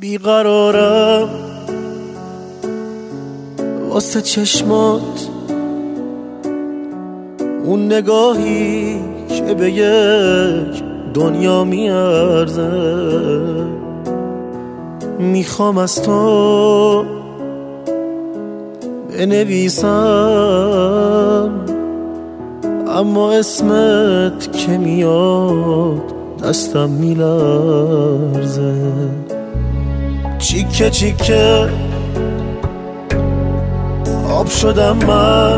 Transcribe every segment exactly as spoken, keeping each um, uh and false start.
بیقرارم واسه چشمات، اون نگاهی که به یک دنیا میارزه. میخوام از تو بنویسم، اما اسمت که میاد دستم میلرزه. چیکه چیکه آب شدم من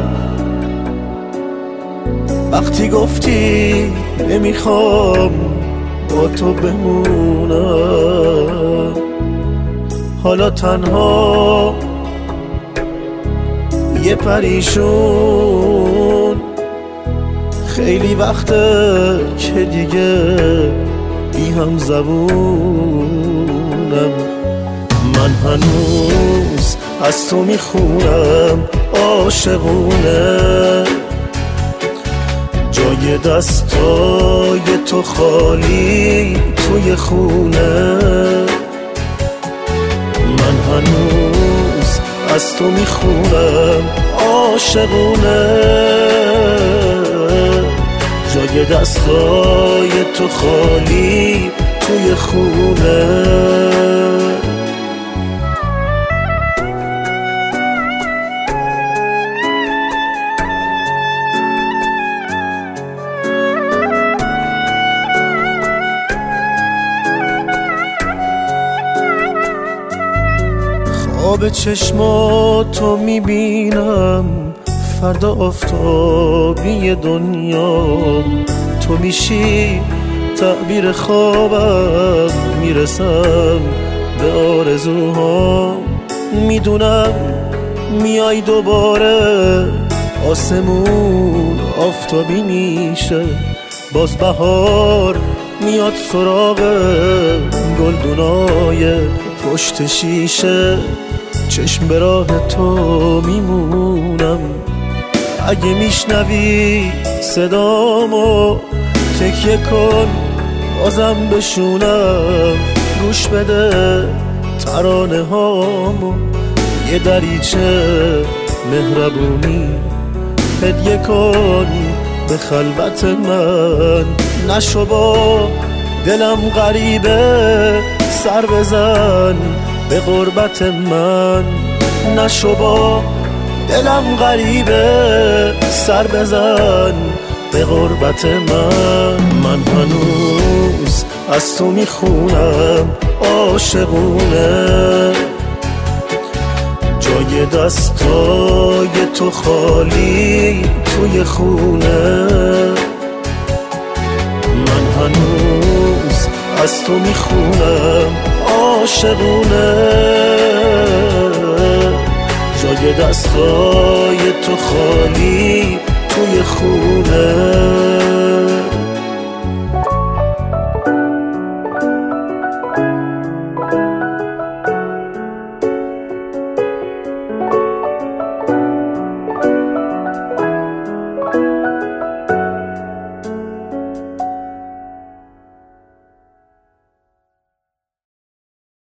وقتی گفتی نمیخوام با تو بمونم. حالا تنها یه پریشون، خیلی وقته که دیگه بی هم زبونم. من هنوز از تو میخونم عاشقونه، جای دستای تو خالی توی خونه. من هنوز از تو میخونم عاشقونه، جای دستای تو خالی توی خونه. خواب چشماتو میبینم، فردا آفتابی دنیا تو میشی تعبیر خوابم. میرسم به آرزوها، میدونم میای دوباره، آسمون آفتابی میشه. باز بهار میاد سراغ گلدونای پشت شیشه. چشم به راه تو میمونم، اگه میشنوی صدامو تکیه کن بازم بشونم. گوش بده ترانه هامو، یه دریچه مهربونی هدیه کن به خلوت من. نشو با دلم غریبه سر بزن به غربت من. نشو با دلم غریبه سر بزن به غربت من. من هنوز از تو میخونم عاشقونه، جای دستای تو خالی توی خونه. من هنوز از تو میخونم عاشقونه، جای دستای تو خالی توی خونه.